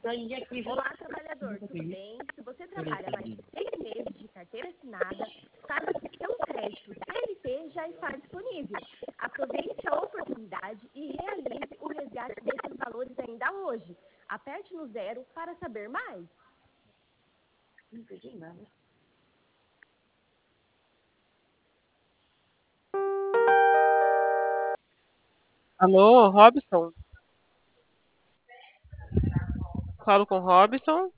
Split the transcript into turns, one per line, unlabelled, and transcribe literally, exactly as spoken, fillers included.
Olá, trabalhador, tudo bem? Se você trabalha mais de seis meses de carteira assinada, saiba que seu crédito C L T já está disponível. Aproveite a oportunidade e realize o resgate desses valores ainda hoje. Aperte no zero para saber mais.
Não entendi nada.
Alô, Robson? Falo com Robson.